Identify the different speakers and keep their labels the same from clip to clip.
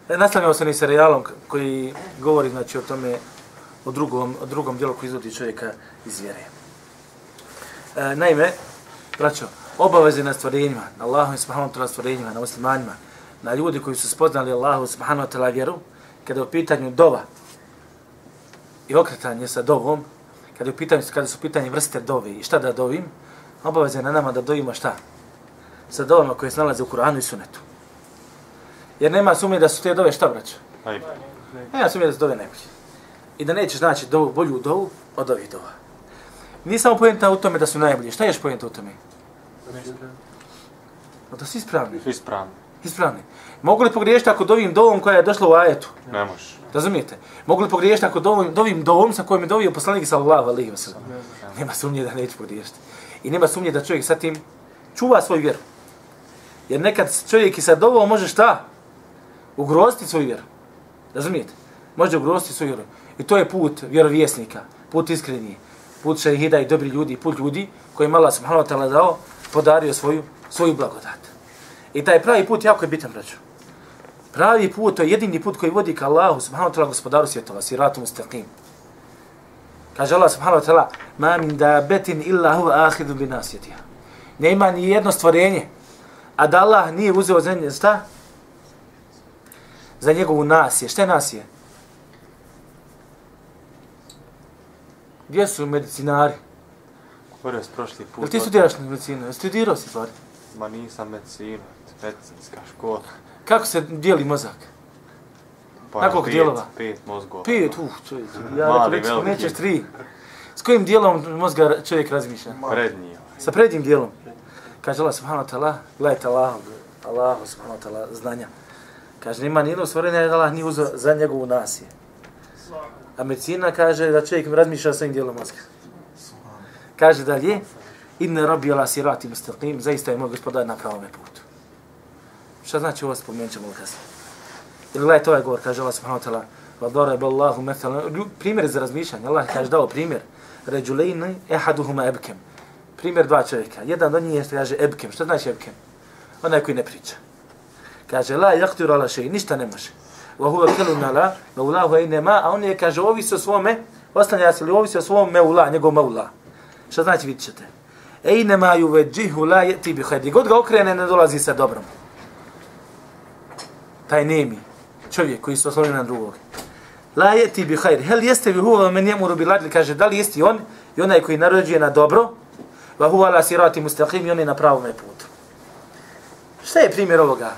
Speaker 1: Nastavljamo se ni serijalom koji govori znači, o tome, o drugom dijelu koji izvodi čovjeka iz vjere. Naime, braćo, obaveze na stvorenjima, na Allahu subhanahu wa ta'ala stvorenjima, na muslimanima, na ljudi koji su spoznali Allahu subhanahu wa ta'ala vjeru, kada je u pitanju dova i okretanje sa dovom, kada su u pitanju vrste dovi i šta da dovim, obaveze na nama da dovimo šta? Sa dovama koje se nalaze u Kur'anu i Sunnetu. Jer nema sumnje da su te dove šta, braćo? Nema sumnje da su dove najbolje. I da nećeš naći bolju dovu od ovih dova. Nije samo pojenta u tome da su najbolji. Šta je još pojenta u tome? Da su ispravni. Ispravni. Mogu li pogriješiti ako dovim dovom koja je došla u ajetu?
Speaker 2: Ne možeš.
Speaker 1: Razumijete? Mogu li pogriješiti ako dovim dovom sa kojim je dovio poslanik sallallahu alejhi ve sellem? Nema sumnje da neće pogriješiti. I nema sumnje da čovjek sa tim čuva svoju vjeru. Jer nekad čovjek i sa dovom može šta? Ugroziti svoju vjeru. Razumijete? Može ugroziti svoju vjeru. I to je put vjerovjesnika, put iskrenije, put šehida i dobri ljudi, put ljudi kojim Allah subhanahu wa ta'ala dao, podario svoju blagodat. I taj pravi put jako je bitan, braćo. Pravi put, to je jedini put koji vodi ka Allahu subhanahu wa ta'ala gospodaru svjetova, siratum mustaqim. Kaže Allah subhanahu wa ta'ala, ma min dabetin illa huwa akhidhu bi nasiyatiha. Nema ni jedno stvorenje, a da Allah nije uzeo za nje, šta? Za njegovu nasije. Šta je nasije? Gdje su medicinari?
Speaker 2: Govorio si prošli put.
Speaker 1: Jel ti studiraš medicinu? Studirao si stvari?
Speaker 2: Ma nisam medicina, medicinska škola.
Speaker 1: Kako se dijeli mozak?
Speaker 2: Pa
Speaker 1: na koliko dijelova?
Speaker 2: 5 mozgova.
Speaker 1: 5, čovjek. Ja rekao, nećeš 3. S kojim dijelom mozga čovjek razmišlja?
Speaker 2: Prednji.
Speaker 1: Sa prednjim dijelom. Kaže Allah subhanahu wa ta'ala, gledajte Allahu subhanahu wa ta'ala znanja. Kaže, nema nijedno stvorenja da Allah nije uzeo za njegovu nasije. A medicina kaže da čovjek razmišlja svojim dijelom mozga. Kaže dalje, inna rabbi ala sirati mustaqim, zaista je moj gospodar na pravome putu. Šta znači ovo spomenut ćemo kasnije? Jer gledajte ovaj govor, kaže Allah subhanahu wa ta'ala, وَضَرَبَ اللَّهُ مَثَلًا. Primjer za razmišljanje, Allah kaže dao primjer. رَجُلَيْنِ اَحَدُهُمَا ebkem. Primjer dva čovjeka. Jedan od njih je, kaže, ebkem. Šta znači ebkem? Onaj koji ne priča. Kaže, la yaqtiru ala shay, ništa ne može. Wa huwa kalun ala maulahu aynama, a on je, kaže, ovisi o svome, oslanja se li ovisi o svom meula, njegov meula. Šta znači vidjet ćete? Aynama yuwajjihu la yati bi khair. God ga okrene, ne dolazi sa dobrom. Taj nemi čovjek koji se osloni na drugog. La yati bi khair. Hel jeste bi huwa men yamuru bil adl, kaže, da li jeste on i onaj koji naređuje na dobro? Wa huwa ala sirati mustaqim, i on je na pravome putu. Šta je primjer ovoga?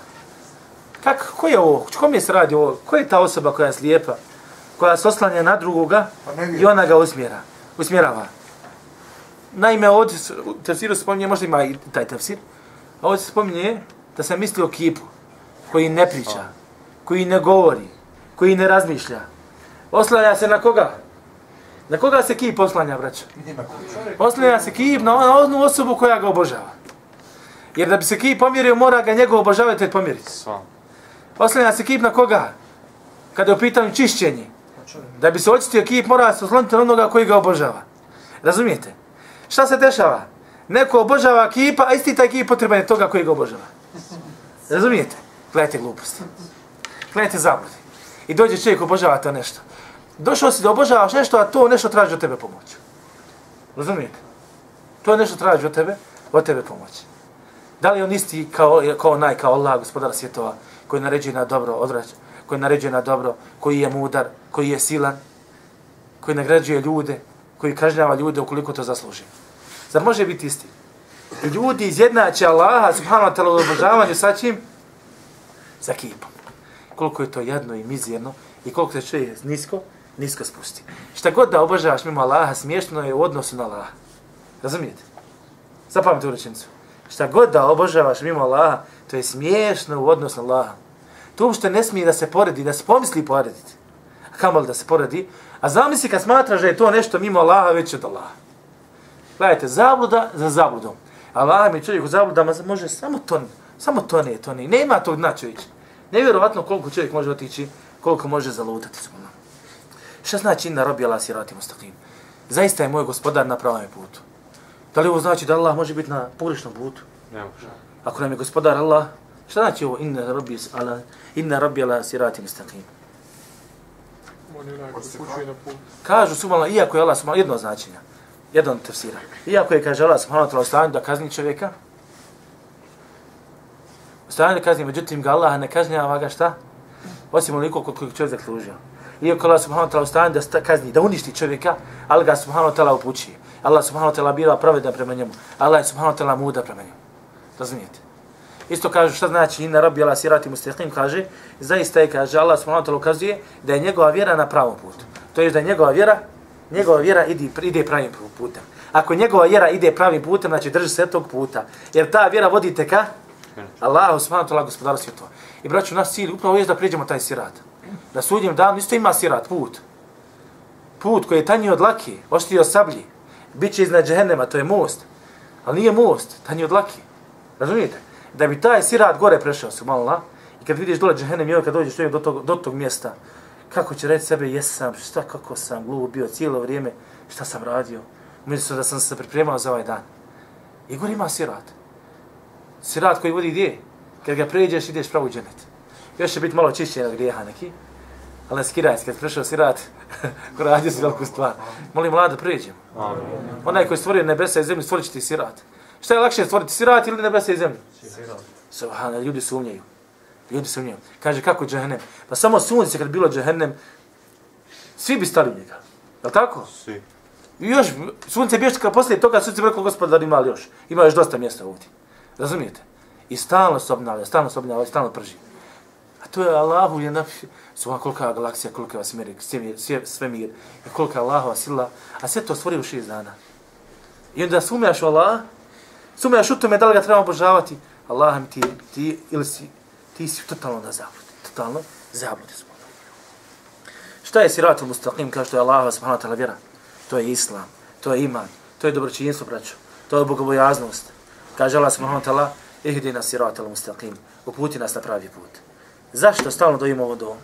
Speaker 1: Ko je ovo? Kome se radi ovo? Ko je ta osoba koja je slijepa? Koja se oslanja na drugoga i ona ga usmjerava? Naime, ovdje u tefsiru se spominje, možda ima i taj tefsir, a ovdje se spominje da se misli o kipu koji ne priča, koji ne govori, koji ne razmišlja. Oslanja se na koga? Na koga se kip oslanja, braćo? Oslanja se kip na onu osobu koja ga obožava. Jer da bi se kip pomjerio, mora ga njegov obožavatelj pomjeriti. Oslanja se kip na koga? Kada je u pitanju čišćenje. Da bi se očistio kip, mora se osloniti na onoga koji ga obožava. Razumijete? Šta se dešava? Neko obožava kipa, a isti taj kip potreban je toga koji ga obožava. Razumijete? Gledajte gluposti. Gledajte zablude. I dođe čovjek obožava to nešto. Došao si da obožavaš nešto, a to nešto traži od tebe pomoć. Razumijete? To nešto traži od tebe pomoć. Da li on isti kao Allah, gospodar svjetova, koji naređuje na dobro, koji naređuje na dobro, koji je mudar, koji je silan, koji nagrađuje ljude, koji kažnjava ljude ukoliko to zasluži. Zar može biti isti? I ljudi izjednače Allaha subhanahu wa ta'ala u obožavanju sa čim? Sa kipom. Koliko je to jedno i mizerno i koliko se čovjek nisko spusti. Šta god da obožavaš mimo Allaha, smiješno je u odnosu na Allaha. Razumijete? Zapamite u rečenicu. Šta god da obožavaš mimo Allaha, to je smiješno u odnosu na Allaha. To uopšte ne smije da se poredi, da se pomisli porediti. A kamoli da se poredi. A zamisli kad smatraš da je to nešto mimo Allaha, već od Allaha. Gledajte, zabluda za zabludom. Allah mi čovjek u zabludama može samo tone. Nema tog dna čovječ. Nevjerovatno koliko čovjek može otići, koliko može zalutati. Šta znači inna rabbi ala sirati mustaqim? Zaista je moj gospodar na pravom putu. Da li ovo znači da Allah može biti na pogrešnom putu?
Speaker 2: Ne može.
Speaker 1: Ako nam je gospodar Allah, Šta znači ovo inna rabbi ala siratim mustaqim? Kažu subhanallah, iako je Allah subhanallah jedno značenje, jedno tefsira. Iako je, kaže Allah subhanahu wa ta'ala, u stanju da kazni čovjeka, u stanju da kazni, međutim ga Allah ne kažnjava ga šta? Osim onoliko koliko čovjek zaslužio. Iako Allah subhanahu wa ta'ala u stanju da kazni, da uništi čovjeka, ali ga subhanahu wa ta'ala upućuje. Allah subhanahu wa ta'ala bila pravedan prema njemu. Allah je subhanahu wa ta'ala mudar prema njemu. Razumijete? Isto kažu šta znači inna rabbi ala siratim mustaqim, kaže, zaista je, kaže, Allah subhanahu wa ta'ala ukazuje da je njegova vjera na pravom putu. To je da je njegova vjera ide pravim putem. Ako njegova vjera ide pravim putem, znači drži se tog puta. Jer ta vjera vodite ka Allahu subhanahu wa ta'ala gospodaru svjetova. I braću, naš cilj upravo je da prijeđemo taj sirat. Da sudnjem danu isto ima sirat, put. Put koji je tanji od lake, oštriji od sablji. Biće iznad džehennema, to je most. Ali nije most, tanji od lake. Razumijete? Da bi taj sirat gore prešao, subhanallah, i kad vidiš dole džehennem, i kad dođeš do tog mjesta, kako će reći sebe, jesam, šta, kako sam glup bio cijelo vrijeme, šta sam radio, umjesto da sam se pripremao za ovaj dan. I gore ima sirat. Sirat koji vodi gdje? Kad ga pređeš, ideš pravo u džennet. Još će biti malo čišćen od grijeha neki, ali ne skiraj se, kad prešao sirat, radio si veliku stvar. Molim Allah da pređemo. Onaj koji je stvorio nebesa i zemlju, stvorit će ti sirat. Šta je lakše stvoriti, sirat ili nebesa i zemlju? Subhanallah, ljudi sumnjaju. Kaže, kako džehennem? Pa samo sunce kad bilo džehennem, svi bi stali u njega. Je li tako?
Speaker 2: Svi.
Speaker 1: I još, sunce bježe kad poslije toga, sunce bi rekao, gospodar, ima li još? Ima još dosta mjesta ovdje. Razumijete? I stalno se obnavlja, stalno prži. A to je Allahu je napisao, kolika galaksija, kolika vas svemir, kolika Allahova sila, a sve to stvori u 6 dana. I onda sumnjaš u Allah, sumnjaš u tome da li ga treba obožavati, Allah mi ti si totalno zabludi smo. Šta je siratul mustaqim, kao što je Allah subhanahu wa ta'ala vjera? To je islam, to je iman, to je dobročinjstvo, braćo, to je bogobojaznost. Kaže Allah subhanahu wa ta'ala, ihdina siratul mustaqim, uputi nas na pravi put. Zašto stalno dojimo ovo domu?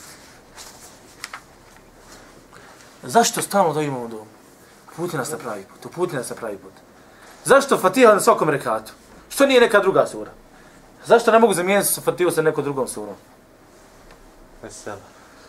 Speaker 1: Zašto stalno dojimo ovo domu? Uputi nas na pravi put. Zašto Fatiha na svakom rekatu? Što nije neka druga sura? Zašto ne mogu zamijeniti sa Fatihu sa nekom drugom surom?
Speaker 2: Vesela.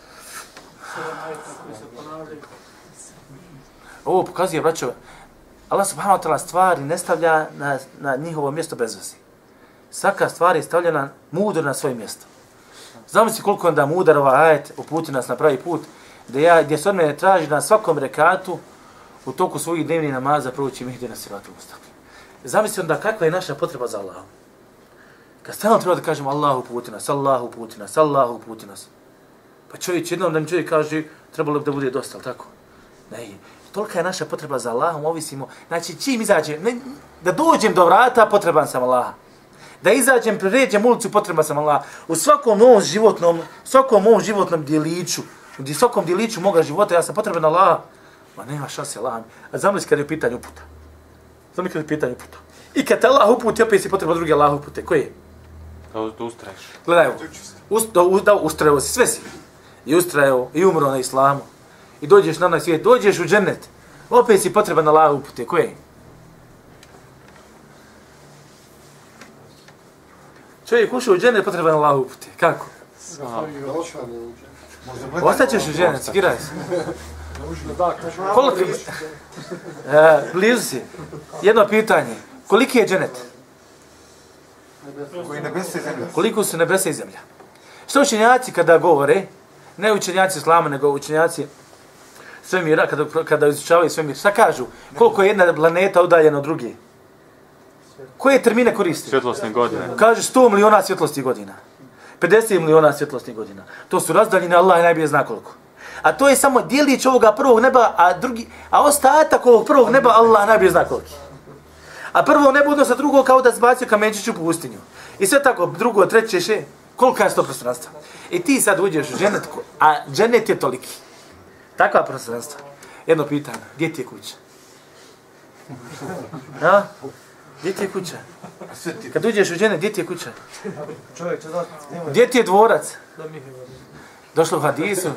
Speaker 1: Ovo pokazuje, braćo, Allah subhanahu wa ta'ala stvari ne stavlja na njihovo mjesto bez veze. Svaka stvar je stavljena mudro na svoje mjesto. Zamisli koliko onda mudar ovaj ajet uputi nas na pravi put, gdje se od mene traži na svakom rekatu u toku svojih dnevnih namaza proći ihdina siratul mustaqim. Zamisli onda kakva je naša potreba za Allahom. Kad stalno treba da kažemo Allahu uputi nas, Allahu uputi nas, Allahu uputi nas. Pa jednom da mi čovjek kaže, trebalo bi da bude dosta, ali tako? Ne, tolika je naša potreba za Allahom, ovisimo. Znači, čim izađem, da dođem do vrata, potreban sam Allaha. Da izađem, pređem ulicu, potreban sam Allaha. U svakom mom životnom djeliću, u svakom djeliću moga života, ja sam potreban Allaha. Ma nema šanse Allahom. A zamisli kad je u pitanju uputa. I kad te Allah uputi, opet si potreban drugi Allah upute. Koji je?
Speaker 2: Da ustraješ.
Speaker 1: Gledaj ovo. Da ustrajao si, sve si. I ustrajao, i umro na islamu. I dođeš na onaj svijet, dođeš u džennet. Opet si potreban Allah upute. Koji je? Čovjek ušao u džennet, potreban Allah upute. Kako? Ostaćeš u džennet, skiraj se. Blizu si. Jedno pitanje. Koliki je džennet? Koliko su nebesa i zemlja? Što učenjaci kada govore, ne učenjaci islama, nego učenjaci svemira, kada izučavaju svemir, šta kažu? Koliko je jedna planeta udaljena od druge? Koje termine koriste?
Speaker 2: Svjetlosne godine.
Speaker 1: Kaže 100 miliona svjetlosnih godina. 50 miliona svjetlosnih godina. To su razdaljene, Allah najbolje zna koliko. A to je samo dijelić ovoga prvog neba, a ostatak ovog prvog neba Allah najbolje zna koliko. A prvo nebo odnosno drugo kao da zbacio kamenčić u pustinju. I sve tako, drugo, treće, še, kolika je to prostranstva? I ti sad uđeš u džennet, a džennet je toliki. Takva prostranstva. Jedno pitanje, gdje ti je kuća? A? Gdje ti je kuća? Kad uđeš u džennet, gdje ti je kuća? Gdje ti je dvorac? Došlo u hadisu.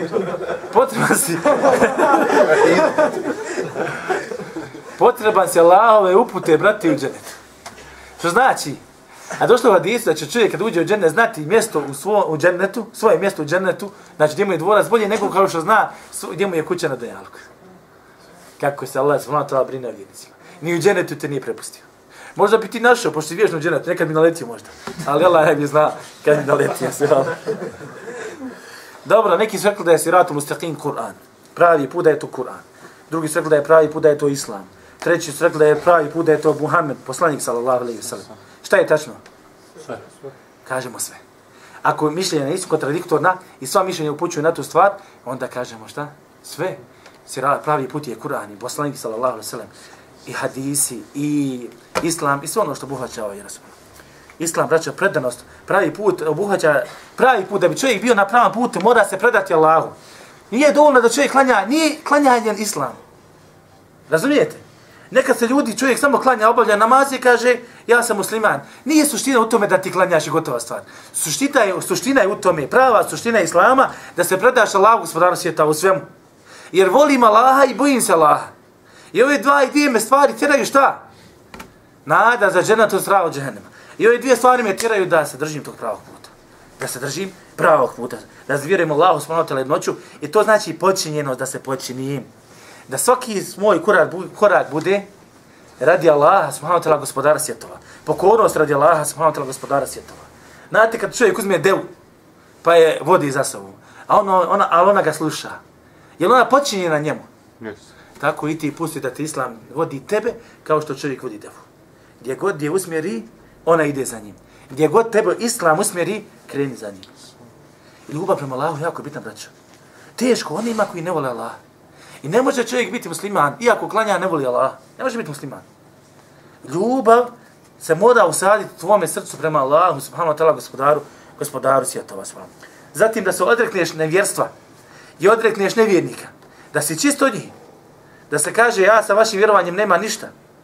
Speaker 1: Potreban si Allahove upute, brati, u džennetu. Što znači? A došlo u hadisu da će čovjek kad uđe u džennet znati mjesto u džennetu, svoje mjesto u džennetu, znači gdje mu je dvorac bolje nego kao što zna gdje mu je kuća na dunjalku. Kako se Allah subhanahu wa ta'ala brine o vjernicima. Ni u džennetu te nije prepustio. Možda bi ti našao, pošto si vješno u džennetu, nekad bi naletio možda. Ali Allah ne bi zna kad bi naletio sve. Dobro, neki su rekli da je siratul mustaqim Kur'an. Pravi put da je to Kur'an. Drugi su rekli da je pravi put da je to Islam. Treći su rekli da je pravi put da je to Muhammed, poslanik sallallahu alejhi ve sellem. Šta je tačno?
Speaker 2: Sve.
Speaker 1: Kažemo sve. Ako mišljenja nisu kontradiktorna i sva mišljenja upućuju na tu stvar, onda kažemo šta? Sve. Pravi put je Kur'an i poslanik sallallahu alejhi ve sellem i hadisi i Islam i sve ono što obuhvaća ovaj vjeroispovijest. Islam, braćo, predanost, pravi put obuhvaća, pravi put da bi čovjek bio na pravom putu, mora se predati Allahu. Nije dovoljno da čovjek klanja, nije klanjanje Islam. Razumijete? Nekad se ljudi, čovjek samo klanja, obavlja namaz i kaže, ja sam musliman. Nije suština u tome da ti klanjaš i gotova stvar. Suština je u tome, prava suština Islama, da se predaš Allahu, gospodaru svijeta, u svemu. Jer volim Allaha i bojim se Allaha. I ove dvije me stvari tjeraju šta? Nada za džennet od strah od džehennema. I ove dvije stvari me tjeraju da se držim tog pravog puta. Da se držim pravog puta. Da vjerujem Allahu subhanahu wa ta'ala jednoću. I to znači počinjenost da se počinim. Da svaki moj korak bude radi Allaha subhanahu wa ta'ala gospodara svjetova. Pokornost radi Allaha subhanahu wa ta'ala gospodara svjetova. Znate kad čovjek uzme devu pa je vodi za sobom. Ali ona ga sluša. Je li ona počinjena njemu?
Speaker 2: Yes.
Speaker 1: Tako i ti pusti da ti Islam vodi tebe kao što čovjek vodi devu. Gdje god je usmjeri, ona ide za njim. Gdje god tebe Islam usmjeri, kreni za njim. I ljubav prema Allahu jako bitan, braćo. Teško onima koji ne vole Allah. I ne može čovjek biti musliman, iako klanja ne voli Allah. Ne može biti musliman. Ljubav se mora usaditi u tvome srcu prema Allahu, subhanahu wa ta'ala, gospodaru svjetova. Zatim da se odrekneš nevjerstva i odrekneš nevjernika. Da si čist od njih. Da se kaže, ja sa vašim vjerovanjem nema ništa.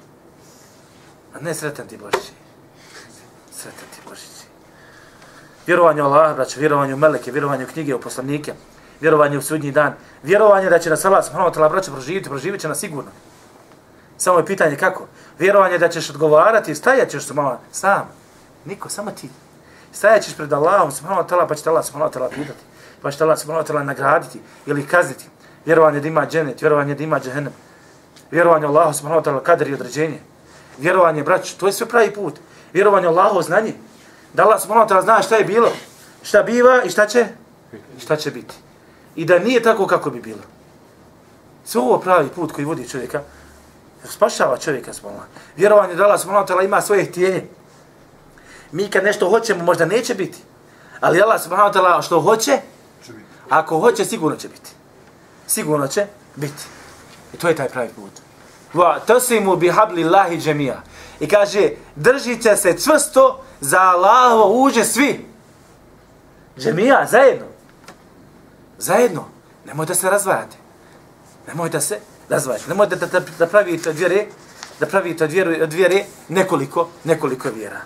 Speaker 1: A ne, sretan ti Božići. Sretan ti Božići. Vjerovanje u Allah, braćo, vjerovanje u meleke, vjerovanje u knjige, u poslanike, vjerovanje u sudnji dan, vjerovanje da će nas Allah subhanahu wa ta'ala, braćo, proživit će nas sigurno. Samo je pitanje kako. Vjerovanje da ćeš odgovarati, stajat ćeš malo sam. Niko, samo ti. Stajat ćeš pred Allahom subhanahu wa ta'ala, pa će te Allah subhanahu wa ta'ala pitati. Pa će te Allah subhanahu wa ta'ala nagraditi ili kazniti. Vjerovanje da ima džennet, vjerovanje da ima džehennem. Vjerovanje u Allahu subhanahu wa ta'ala, kader i određenje. Vjerovanje, braćo, to je sve pravi put. Vjerovanje u Allahu znanje. Da Allah subhanahu wa ta'ala zna šta je bilo, šta biva i šta će biti. I da nije tako kako bi bilo. Sve ovo pravi put koji vodi čovjeka, spašava čovjeka subhanahu. Vjerovanje da Allah subhanahu wa ta'ala ima svoje htjenje. Mi kad nešto hoćemo, možda neće biti. Ali Allah subhanahu wa ta'ala što hoće, ako hoće, sigurno će biti. Sigurno će biti. I to je taj pravi put. Wa tasimu bihablillahi džemija. I kaže, držite se čvrsto za Allahovo uže svi. Džemija, zajedno. Zajedno. Nemoj da se razvajate. Nemoj da se razvajate. Nemoj da pravite od vjere nekoliko vjera.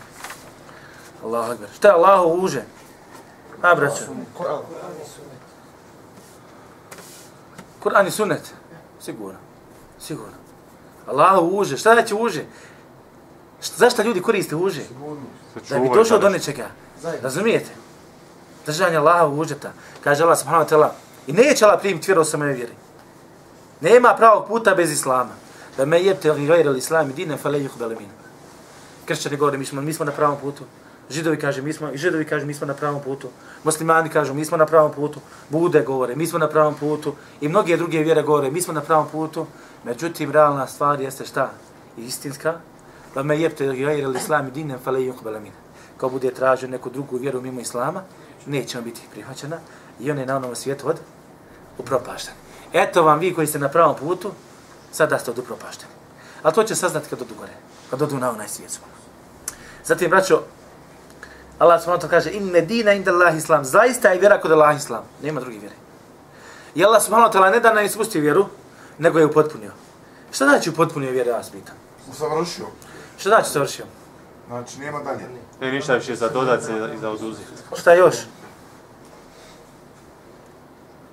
Speaker 1: Allahu akbar. Šta je Allahovo uže? A, braćo. Kur'an i sunnet. Sigurno. Sigurno. Allahu uže. Šta da će uže? Zašto ljudi koriste uže? Da bi došao do nečega. Razumijete? Držanje Allahu užeta. Kaže Allah subhanahu wa ta'ala. I neće Allah primiti vjeru sa moje vjeri. Nema pravog puta bez Islama. Da me jebte gajra l-Islami dine fa le yuqbal min. Kršćani govore, mi smo na pravom putu. Židovi kažu, mi smo na pravom putu. Muslimani kažu, mi smo na pravom putu. Bude govore, mi smo na pravom putu. I mnoge druge vjere govore, mi smo na pravom putu. Međutim, realna stvar jeste šta? Istinska. Da me jebte gajra l-Islami dine fa le yuqbal min. Ko bude tražio neku drugu vjeru mimo Islama, neće vam biti prihvaćena i on je na onom svijetu upropašten. Eto vam vi koji ste na pravom putu, sada ste upropašteni. Ali to će saznati kad odu gore, kad odu na onaj svijet. Zatim, braćo, Allah subhanahu wa ta'ala kaže inne dina inda Allah islam. Zaista je vjera kod Allah islam. Nema druge vjere. I Allah subhanahu wa ta'ala ne da nam ispustio vjeru, nego je upotpunio. Šta znači upotpunio vjeru, ja vas pitam?
Speaker 3: Usavršio.
Speaker 1: Šta znači savršio?
Speaker 3: Znači, nema dalje.
Speaker 2: Ne ništa više za dodat se i za oduzeti.
Speaker 1: Šta još?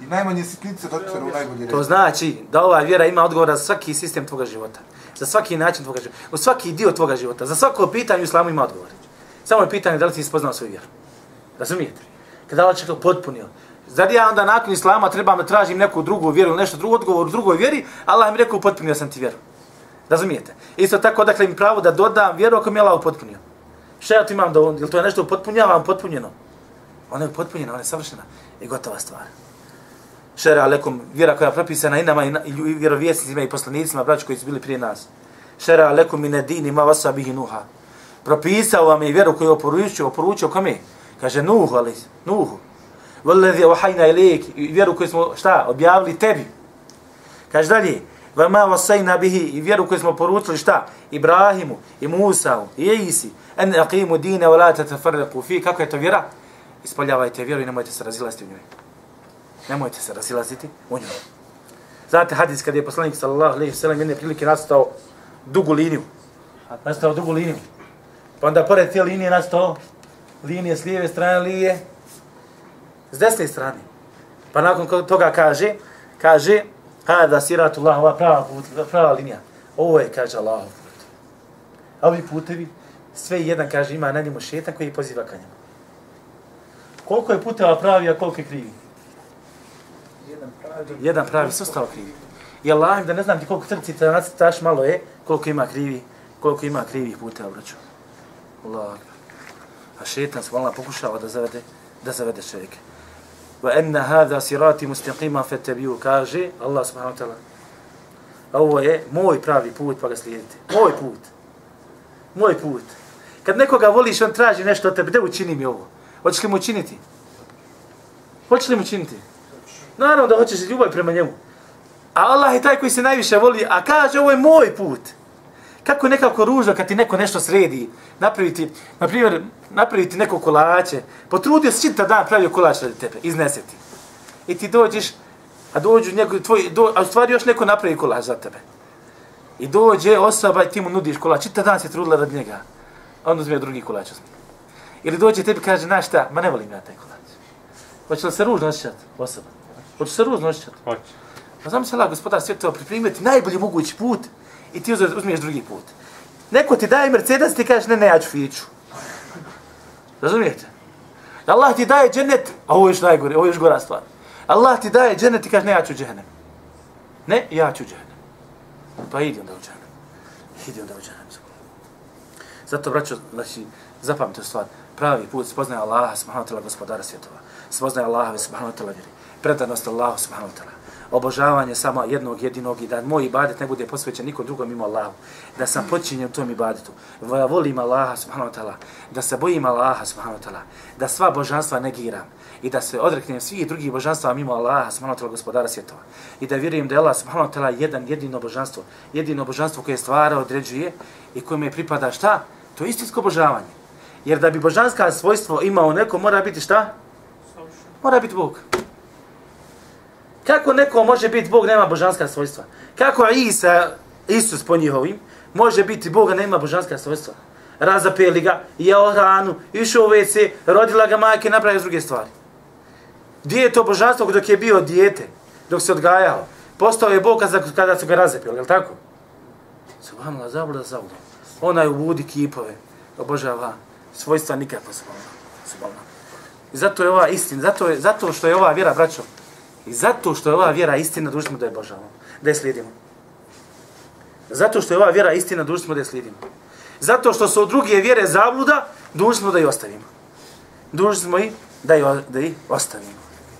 Speaker 3: I najmanje sitnice dotiru u najbolji red.
Speaker 1: To znači da ova vjera ima odgovor za svaki sistem tvoga života. Za svaki način tvoga života. U svaki dio tvoga života. Za svako pitanje u islamu ima odgovor. Samo je pitanje da li ti spoznao svoju vjeru. Razumijete? Kada Allah to potpunio. Zar ja onda nakon islama trebam da tražim neku drugu vjeru, nešto drugo odgovor u drugoj vjeri, Allah mi rekao potpunio sam ti vjeru. Razumijete? Isto tako, dakle, im pravo da dodam vjeru ako mi je Allah upotpunio. Šta ja to imam da on, ili to je nešto upotpunjavam, potpunjeno? Ona je upotpunjena, ona je savršena i gotova stvar. Šera alekum, vjera koja je propisana i nama i vjerovjesnicima i poslanicima, braći koji su bili prije nas. Šera alekum mine dini ma vasa bihi Nuha. Propisao vam je vjeru koju je oporučio kome? Kaže Nuhu, ali Nuhu. Walladhi wahayna ilayk, vjeru koju smo šta objavili tebi. Kaže dalje, wa ma wasayna bihi, i vjeru koju smo poručili šta Ibrahimu i Musau i Isi, an aqimu dina wa la tatafarraqu fi. Kako je to vjera? Ispoljavajte vjeru i nemojte se razilaziti u njoj. Nemojte se razilaziti u njoj. Znate hadis kad je poslanik sallallahu alejhi ve sellem jedne prilike nastao dugu liniju. Pa onda pored te linije nastao linije s lijeve strane, linije s desne strane. Pa nakon toga kaže hada siratullah, ova prava linija. Ovo je, kaže Allah. A ovi putevi, sve jedan, kaže, ima na njemu šetan koji poziva ka njemu. Koliko je puteva pravi, a koliko je krivi? Jedan pravi, sve ostalo krivi. I Allah, da ne znam ti koliko trci te nacrtaš, malo je, koliko ima krivih puteva, braćo. Allah. A šetan se pokušava da zavede čovjeka. Wa anna hadha sirati mustaqiman fattabi'u, kaže Allah subhanahu wa ta'ala. Ovo je moj pravi put, pa ga slijedite. Moj put. Kad nekoga voliš, on traži nešto od tebe, da učini mi ovo. Hoćeš li mu učiniti? Naravno da hoćeš ljubav prema njemu. A Allah je taj koji se najviše voli, a kaže ovo je moj put. Kako je nekako ružno kad ti neko nešto sredi, napraviti neko kolače, potrudio se čitav dan pravio kolač radi tebe, iznese ti. I ti dođeš, a u stvari još neko napravi kolač za tebe. I dođe osoba i ti mu nudiš kolač, čitav dan se trudila radi njega, a on uzme drugi kolač. Ili dođe tebi i kaže, znaš šta, ma ne volim ja taj kolač. Hoće li se ružno osjećati osoba? Hoće se ružno osjećati?
Speaker 2: Hoće.
Speaker 1: Pa znam se Allah, gospodar svjetova, pripremiti najbolji mogući put i ti uzmiješ drugi put. Neko ti daje Mercedes, ti kažeš, ne, ja ću Fiću. Razumijete? Allah ti daje džennet, a ovo je još najgore, ovo je još gora stvar. Allah ti daje džennet i kaže, ne, ja ću džehennem. Ne, ja ću džehennem. Pa idi onda u džehennem. Zato, braćo, znači, zapamite stvar. Pravi put spoznaje Allaha, subhanahu wa ta'ala, gospodara svjetova. Spoznaje Allaha, subhanahu wa ta'ala, vjeri. Predanost Allahu, subhanahu wa ta'ala. Obožavanje samo jednog jedinog i da moj ibadet ne bude posvećen nikom drugom mimo Allahu. Da sam počinjen u tom ibadetu. Volim Allaha, subhanahu wa ta'ala. Da se bojim Allaha, subhanahu wa ta'ala. Da sva božanstva negiram. I da se odreknem svih drugih božanstva mimo Allaha, subhanahu wa ta'ala, gospodara svjetova. I da vjerujem da je Allah, subhanahu wa ta'ala, jedino božanstvo koje stvara, određuje i kojime pripada šta? To je istinsko obožavanje. Jer da bi božanska svojstvo imao neko, mora biti šta? Mora biti Bog. Kako neko može biti Bog, nema božanska svojstva? Kako Isus po njihovim, može biti Bog, a nema božanska svojstva? Razapeli ga, jeo hranu, išao u WC, rodila ga majke, napravio druge stvari. Gdje je to božanstvo dok je bio dijete, dok se odgajao? Postao je Bog kada su ga razapeli, je li tako? Subhanallah, zabluda. Onaj uvudi kipove, obožava svojstva nikako, subhanallah. I zato je ova istina, zato što je ova vjera, braćo, i zato što je ova vjera istina, dužni smo da je obožavamo, da je slijedimo. Zato što je ova vjera istina, dužni smo da je slijedimo. Zato što su druge vjere zabluda, dužni smo da ih ostavimo. Dužni smo i da ih ostavimo.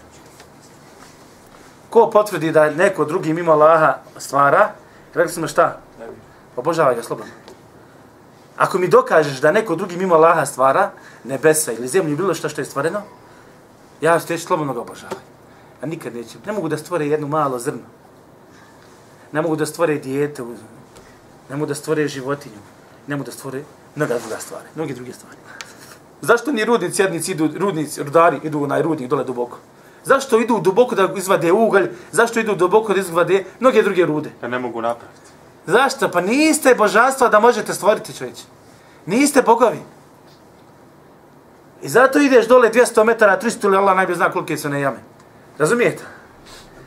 Speaker 1: Ko potvrdi da neko drugi mimo Allaha stvara, rekli smo šta? Obožavaj ga slobodno. Ako mi dokažeš da neko drugi mimo Allaha stvara, nebesa ili zemlju, bilo što je stvoreno, ja ću teći slobodno ga obožavaj. A nikad nećem. Ne mogu da stvore jedno malo zrno. Ne mogu da stvore dijete, ne mogu da stvore životinju, ne mogu da stvore mnoge druge stvari. Zašto ni rudari idu u rudnik dole duboko? Zašto idu duboko da izvade ugalj? Zašto idu duboko da izvade mnoge druge rude?
Speaker 2: Da ne mogu napraviti.
Speaker 1: Zašto? Pa niste božanstva da možete stvoriti, čovječe. Niste bogovi. I zato ideš dole 200 metara, 300 ili Allah najbolje zna kolike su ne jame. Razumijete?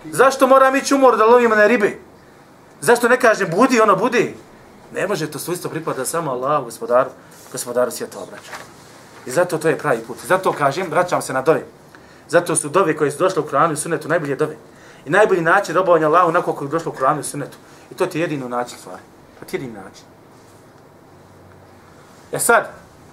Speaker 1: Zašto moram ići u mor da lovim na ribe? Zašto ne kažem budi, ono budi? Ne može to svojstvo pripada samo Allahu, gospodaru svijeta obraća. I zato to je pravi put. Zato kažem, vraćam se na dove. Zato su dove koje su došle u Kur'anu i Sunnetu najbolje dove. I najbolji način robovanja Allahu onako kako je došlo u Kur'anu i Sunnetu. I to ti je jedini način stvari. To ti je jedini način. Sad,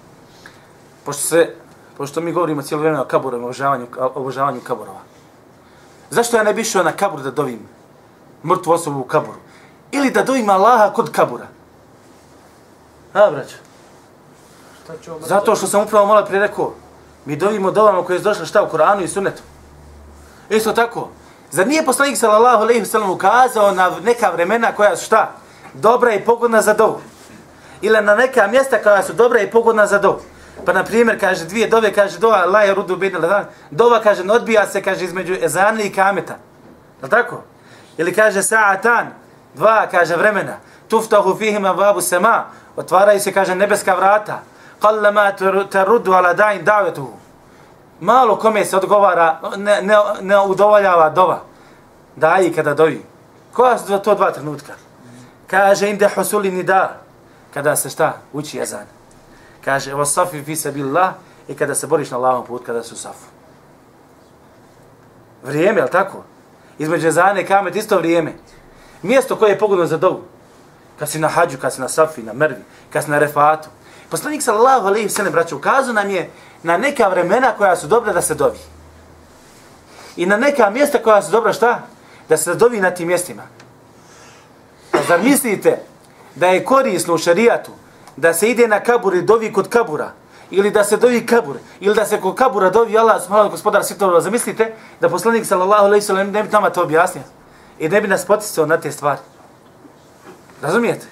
Speaker 1: pošto mi govorimo cijelo vrijeme o kaburovima, obožavanju kaburova. Zašto ja ne bi išao na kabur da dovim mrtvu osobu u kaburu? Ili da dovim Allaha kod kabura? Braćo. Zato što sam upravo malo prije rekao, mi dovimo dovama koje su došle šta u Kur'anu i Sunnetu. Isto tako. Zar nije poslanik sallallahu alejhi ve sellem ukazao na neka vremena koja su šta? Dobra i pogodna za dovu. Ili na neka mjesta koja su dobra i pogodna za dovu. Pa na primjer kaže dvije dove, kaže dova la yarudu baina al-adhan. Dova kaže ne odbija se, kaže između ezana i kameta. Je tako? Ili kaže sa'atan, dva kaže vremena. Tuftahu fihima babu sama, otvaraju se kaže nebeska vrata. Qallama taruddu ala da'in da'watuhu. Malo kome se odgovara, ne udovoljava dova. Daji kada dovi. Koja su to dva trenutka? Kaže inde husuli nida, kada se šta? Uči ezan. Kaže wasafi fi sabilillah, i kada se boriš na Allahovom putu, kada su safu. Vrijeme, je li tako? Između ezane i kamet isto vrijeme. Mjesto koje je pogodno za dovu. Kad si na hađu, kad si na safi, na mervi, kad si na refatu. Poslanik sallallahu alejhi ve sellem braćo ukazao nam je na neka vremena koja su dobra da se dovi. I na neka mjesta koja su dobra šta? Da se dovi na tim mjestima. A zar mislite da je korisno u šerijatu da se ide na kabur i dovi kod kabura? Ili da se dovi kabur? Ili da se kod kabura dovi Allah subhanahu gospodar svjetova? Zamislite da poslanik sallallahu alejhi ve sellem ne bi nama to objasnio i ne bi nas poticao na te stvari. Razumijete?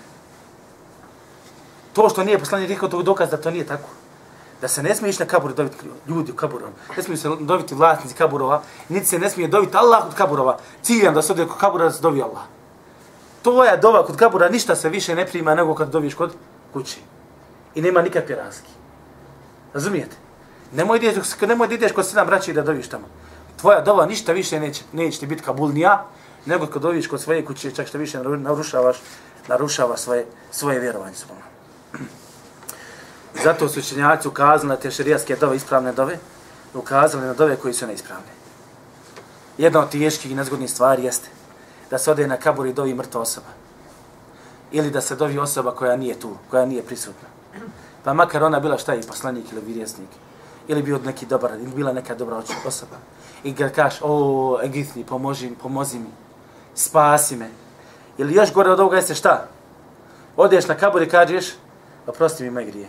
Speaker 1: To što nije poslanik rekao, to je dokaz da to nije tako. Da se ne smije ići na kabur i dobiti ljudi u kaburom. Ne smije se dobiti vlasnici kaburova, niti se ne smije dobiti Allah kod kaburova. Ciljan da se ode kod kabura da se dovi Allah. Tvoja dova kod kabura ništa se više ne prima nego kad dobiš kod kući. I nema nikakve razlike. Razumijete? Nemoj da ideš kod 7 braća i da doviš tamo. Tvoja dova ništa više neće ti biti kabulnija, nego kad doviš kod svoje kuće, čak što više narušava svoje vjerovanje. Zato su učenjaci ukazali na te šerijatske dove, ispravne dove, ukazali na dove koji su neispravne. Jedna od teških i nezgodnih stvari jeste da se ode na kabur i dovi mrtva osoba. Ili da se dovi osoba koja nije tu, koja nije prisutna. Pa makar ona bila šta i poslanik ili vjerovjesnik, ili bio neki dobar, ili bila neka dobra osoba. I kad kažeš, o, Egithni, pomozi mi, spasi me. Ili još gore od ovoga jeste šta? Odeš na kabur i kažeš, oprosti mi moje grije.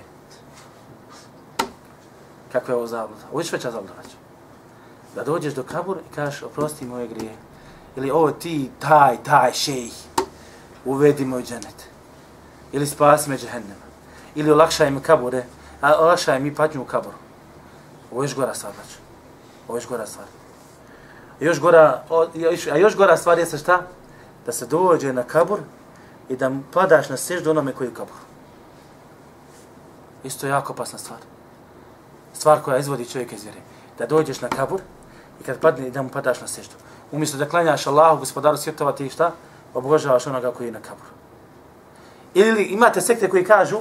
Speaker 1: Kako je ovo zabluda? Ovo je veća zabluda. Da dođeš do kabura i kažeš, oprosti moje grije. Ili ovo ti, taj šejh, uvedi moj dženet. Ili spasi me džehennema. Ili olakšaj mi kabure, olakšaj mi patnju u kaburu. Ovo je još gora stvar, braću. Ovo je još gora stvar. A još gora stvar je šta? Da se dođe na kabur i da padaš na seždu onome koji je u kaburu. Isto je jako opasna stvar. Stvar koja izvodi čovjeka iz vjere. Da dođeš na kabur i kad padne i da mu padaš na seždu. Umjesto da klanjaš Allahu, gospodaru svjetova, ti šta? Obožavaš onoga koji je na kaburu. Ili imate sekte koji kažu,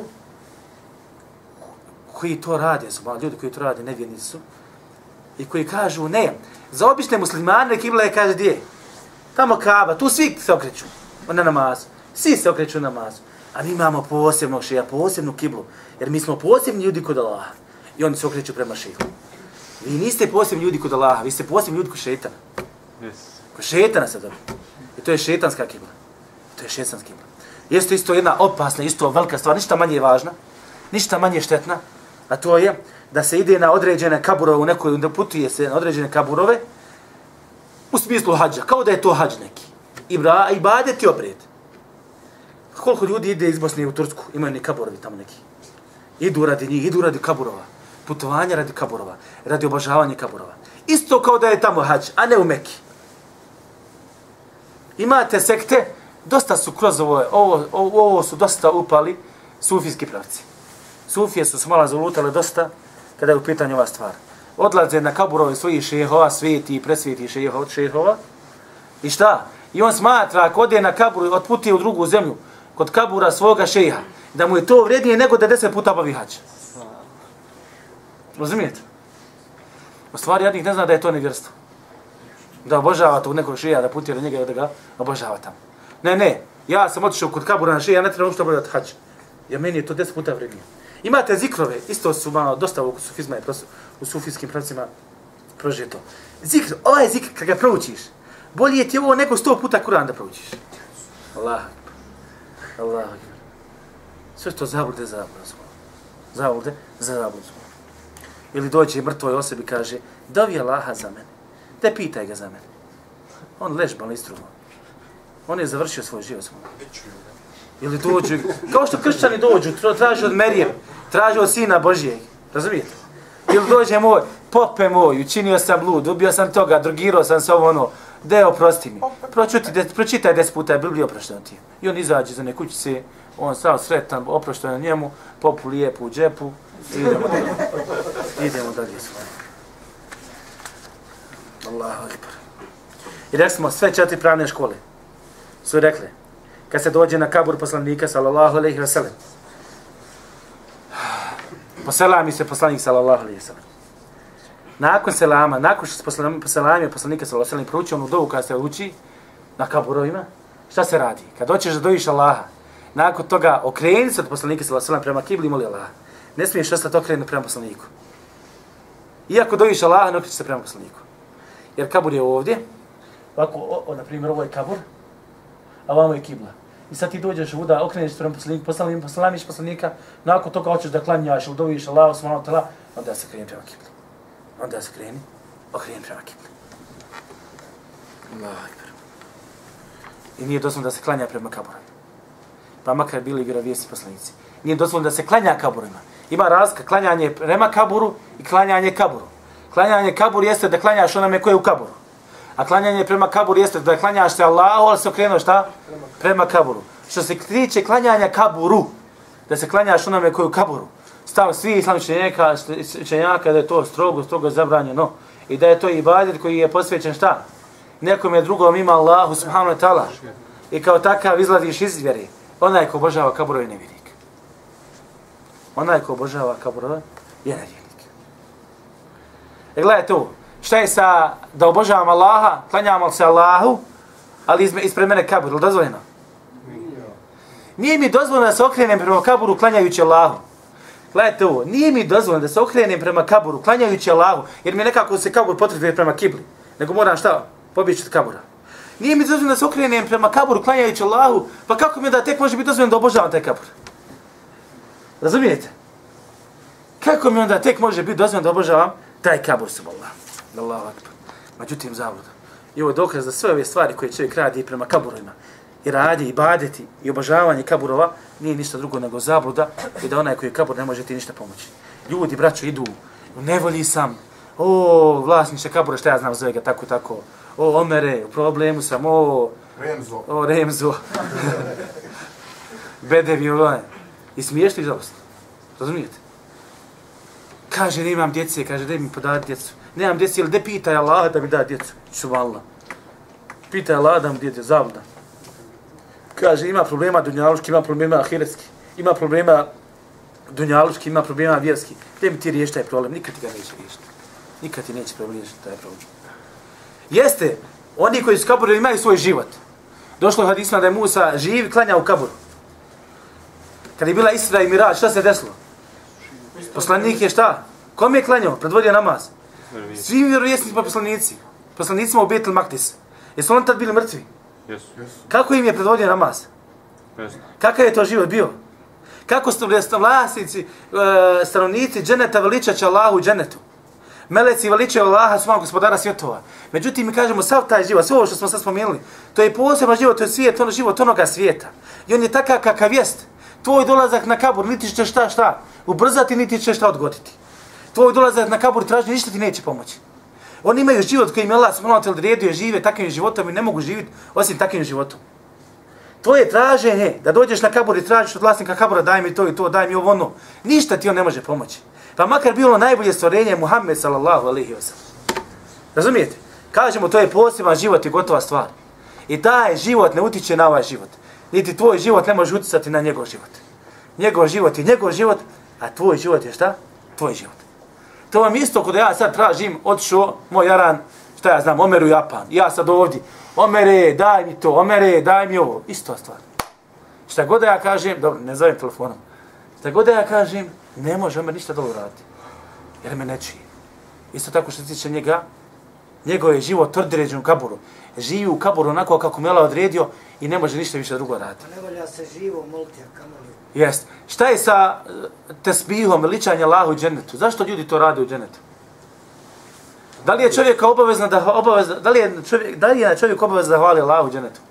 Speaker 1: koji to rade, su ljudi koji to rade, nevjernici su, i koji kažu, ne, za obične muslimane kibla je, kaže, gdje? Tamo Kaaba, tu svi se okreću na namazu. Svi se okreću na namazu. A mi imamo posebnog šeja, posebnu kiblu, jer mi smo posebni ljudi kod Allaha. I oni se okreću prema šeju. Vi niste posebni ljudi kod Allaha, vi ste posebni ljudi kod šetana. Kod šetana se dobro. I to je šetanska kibla. To je šetanska kibla. Jeste isto jedna opasna, isto velika stvar, ništa manje važna, ništa manje štetna, a to je da se ide na određene kaburove u nekoj, da putuje se na određene kaburove u smislu hađa, kao da je to hađ neki. Ibadet i obred. Koliko ljudi ide iz Bosne u Tursku, imaju ni kaburovi tamo neki. Idu radi njih, idu radi kaburova. Putovanja radi kaburova, radi obožavanja kaburova. Isto kao da je tamo hađ, a ne u Meki. Imate sekte, dosta su kroz ovo su dosta upali sufijski pravci. Sufije su malo zalutale dosta kada je u pitanju ova stvar. Odlaze na kaburove svojih šehova, sveti i presveti šehova, I šta? I on smatra ako ode na kabur i otputi u drugu zemlju, kod kabura svoga šejha, da mu je to vrijednije nego da 10 puta obavi hadž. Razumijete? U stvari jadnik ne zna da je to nevjerstvo. Da obožava tog nekog šeha, da putira njega i da ga obožava tamo. Ne, ja sam otišao kod kabura na šeha, ja ne trebam uopšte obavljati hadž. Jer meni je to 10 puta vrijednije. Imate zikrove, isto su malo dosta u sufizma i u sufijskim pravcima prožije to. Zikr, ovaj zikr kad ga proučiš, bolje ti je ovo nego 100 puta Kur'an da proučiš. Allah. Sve to zablude. Ili dođe mrtvoj osobi i kaže, dovi Allaha za mene. Te pitaj ga za mene. On ležbal istruno. On je završio svoj život. Ili dođu, kao što kršćani dođu, traže od Merijem, traže od Sina Božijeg. Razumijete? Ili dođe moj, pope moj, učinio sam blud, ubio sam toga, drogirao sam se ovo ono, daj oprosti mi. Pročitaj 10 puta je Biblija oproštena ti. I on izađe za nekućice, on sav sretan, oproštena njemu, popu lijepu u džepu, idemo dalje svoje. Allahu ekber. I rekli smo, sve 4 pravne škole su rekli, kad se dođe na kabur poslanika, sallallahu alejhi ve sellem, poselami se poslanik, sallallahu alejhi ve sellem. Nakon selama, nakon što se poselamio poslanika, sallallahu alejhi ve sellem, prouči onu dovu kada se uči na kaburovima, šta se radi? Kad dođeš da doviš Allaha, nakon toga okreni se od poslanika, sallallahu alejhi ve sellem, prema kibli i moli Allaha. Ne smiješ ostati okrenut prema poslaniku. Iako doviš Allaha, ne okreći se prema poslaniku. Jer kabur je ovdje, ovako, na primjer, ovo je kabur, a ovamo je kibla. I sad ti dođeš ovuda, okreniš prema poslaniku, poslamiš poslanika, nakon toga hoćeš da klanjaš ili doviš Allahu subhanahu wa ta'ala, onda se kreni prema kibli. Okreni prema kibli. Allahu ekber. I nije dozvoljeno da se klanja prema kaburima. Pa makar bili vjerovjesni poslanici. Nije dozvoljeno da se klanja kaburima. Ima razlika klanjanje prema kaburu i klanjanje kaburu. Klanjanje kaburu jeste da klanjaš onome koje je u kaburu. A klanjanje prema kaburu jeste da klanjaš se Allahu, ali se okrenuo šta? Prema kaburu. Što se tiče klanjanja kaburu, da se klanjaš onome koje je u kaburu, stav svi islamični učenjaka da je to strogo zabranjeno. I da je to ibadet koji je posvećen šta? Nekom je drugom ima Allahu subhanahu wa ta'ala. I kao takav izlaziš iz vjere. Onaj ko obožava kaburove je nevjernik. Onaj ko obožava kaburove je nevjernik. Gledajte ovo. Šta je sa da obožavam Allaha, klanjamo se Allahu, ali ispred mene kabur, ili dozvoljeno? Nije mi dozvoljeno da se okrenem prema kaburu klanjajući Allahu. Gledajte ovo, nije mi dozvoljeno da se okrenem prema kaburu klanjajući Allahu, jer mi nekako se kabur potrebuje prema kibli, nego moram šta? Pobjeći od kabura. Nije mi dozvoljeno da se okrenem prema kaburu klanjajući Allahu, pa kako mi da tek može biti dozvoljeno da obožavam taj kabur? Razumijete? Kako mi onda tek može biti dozvoljeno da obožavam taj kabur subhanallah. Allahu akbar. Međutim, zabluda. I ovo je dokaz za sve ove stvari koje čovjek radi prema kaburovima i radi, i badeti, i obožavanje kaburova, nije ništa drugo nego zabluda i da onaj koji je kabur ne može ti ništa pomoći. Ljudi, braćo, idu, u nevolji sam, o, vlasniče kabura, šta ja znam, zove ga tako, o, Omere, u problemu sam, Remzo, Bedevi, i smiješti žalost. Razumijete? Kaže, nemam djece, kaže, daj mi podati djecu. Nemam djece, ili de pitaj Allah da mi da djecu. Subhanallah. Pitaj Allah da mi djecu, zabluda. Kaže, ima problema dunjaluški, ima problema ahiretski. Ima problema dunjaluški, ima problema vjerski. Gdje mi ti riješi taj problem? Nikad ti ga neće riješiti. Nikad ti neće riješiti taj problem. Jeste, oni koji su kaburu imaju svoj život. Došlo je hadisma da je Musa živ, klanja u kaburu. Kad je bila Isra i Mirađ, šta se desilo? Poslanik je šta? Kom je klanjao? Predvodio namaz. Svi vjerovjesnici pa poslanici. Poslanicima u Betel Maktis. Jesu oni tad bili mrtvi?
Speaker 2: Jesu.
Speaker 1: Kako im je predvodio namaz? Kakav je to život bio? Kako su vlasnici, stanovnici dženeta veličaće Allahu u dženetu? Meleci veličaju Allaha svojeg gospodara svjetova. Međutim, mi kažemo, sav taj život, sve ovo što smo sad spomenuli, to je poseban život, to je svijet, ono život onoga svijeta. I on je takav kakav jest. Tvoj dolazak na kabur, niti će šta ubrzati, niti će šta odgoditi. Tvoj dolazak na kabur traži, ništa ti neće pomoći. Oni imaju život koji im Allah subhanahu wa ta'ala odredio, žive takvim životom i ne mogu živjeti osim takvim životom. Tvoje traženje, da dođeš na kabur i tražiš od vlasnika kabura, daj mi to i to, daj mi ovo ono, ništa ti on ne može pomoći. Pa makar bilo najbolje stvorenje Muhammed sallallahu alejhi ve sellem. Razumijete? Kažemo, to je poseban život i gotova stvar. I taj život ne utiče na ovaj život. Niti tvoj život ne može uticati na njegov život. Njegov život je njegov život, a tvoj život je šta? Tvoj život. To vam isto kod ja sad tražim, otišao moj jaran, šta ja znam, Omer u Japan. Ja sad ovdje, Omere, daj mi to, Omere, daj mi ovo. Isto stvar. Šta god da ja kažem, dobro, ne zovem telefonom. Šta god da ja kažem, ne može Omer ništa dobro raditi. Jer me ne čije. Isto tako što se tiče njega, njegov je život određen u kaburu. Živi u kaburu onako kako me Allah odredio i ne može ništa više drugo raditi.
Speaker 4: Pa ne volja se živo moliti, a kamoli.
Speaker 1: Jest. Šta je sa tesbihom, veličanje Allahu u džennetu? Zašto ljudi to rade u džennetu? Da li je čovjek obavezno da je čovjek obavezan da hvali Allahu u džennetu?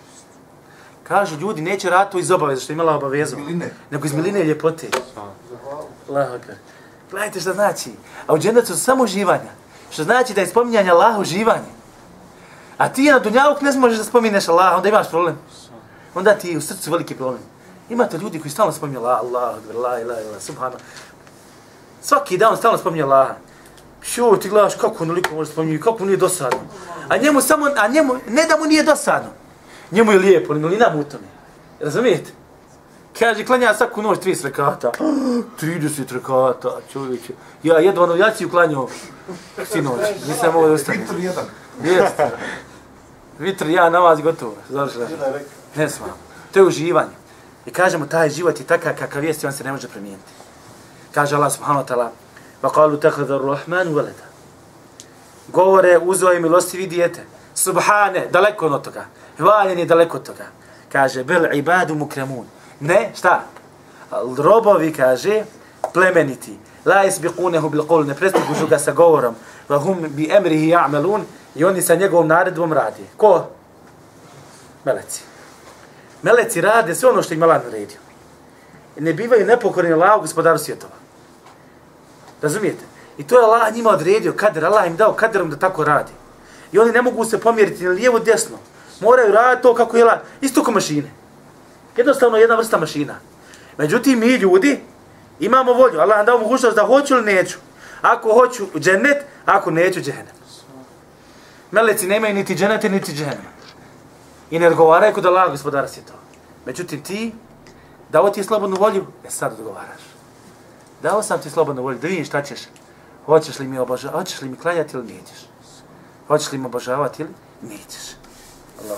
Speaker 1: Kažu ljudi neće raditi to iz obaveze što je imala obavezu, nego iz miline ljepote. Allahu akbar. Gledajte što znači. A u džennetu su samo uživanja. Što znači da je spominjanje Allahu uživanje. A ti na dunjaluk ne možeš da spominješ Allaha, onda imaš problem. Onda ti je u srcu veliki problem. Imate ljudi koji stalno spominju Allah, la ilaha illa, subhanallah. Svaki dan stalno spominje Allaha. Šo, ti gledaš kako onoliko može spominjati, kako mu nije dosadno. A njemu, ne da mu nije dosadno. Njemu je lijepo, milina mu u tome. Razumijete? Kaže, klanja svaku noć 30 rekata. 30 rekata, čovječe. Ja jedva novjaciju klanjao sinoć. Nisam mogo da ostavim.
Speaker 3: Vitr jedan.
Speaker 1: Jeste. Vitr, ja namaz gotovo. Završeno. Ne svam. To je uživanje. I kažemo, taj život je takav kakav jest i on se ne može promijeniti. Kaže Allah subhanahu wa ta'ala, وَقَالُوا تَخَذَ الرَّحْمَنُ وَلَدَ. Govore, uzeo je milostivi dijete. Subhane, daleko od toga. Hvaljen je daleko od toga. Kaže, bel ibadu mukramun. Ne, šta? Robovi, kaže, plemeniti. La isbiqunehu bil qul, ne prestižu ga sa govorom. Va hum bi emrihi ja'malun, i oni sa njegovom naredbom radi. Ko? Meleci. Meleci rade sve ono što im Allah naredio. Ne bivaju nepokorni Allahu gospodaru svjetova. Razumijete? I to je Allah njima odredio, kader, Allah im dao kaderom da tako radi. I oni ne mogu se pomjeriti ni lijevo, desno. Moraju raditi to kako je Allah, isto kao mašine. Jednostavno jedna vrsta mašina. Međutim, mi ljudi imamo volju. Allah nam dao mogućnost da hoću ili neću. Ako hoću džennet, ako neću džennet. Meleci nemaju niti džennete, niti džennet. I ne odgovaraju kod Allah gospodara svjetova. Međutim, ti, dao ti slobodnu volju, sad odgovaraš. Dao sam ti slobodnu volju, da vidim šta ćeš. Hoćeš li mi obožavati, hoćeš li mi klanjati ili nećeš. Hoćeš li mi obožavati ili nećeš. Allah.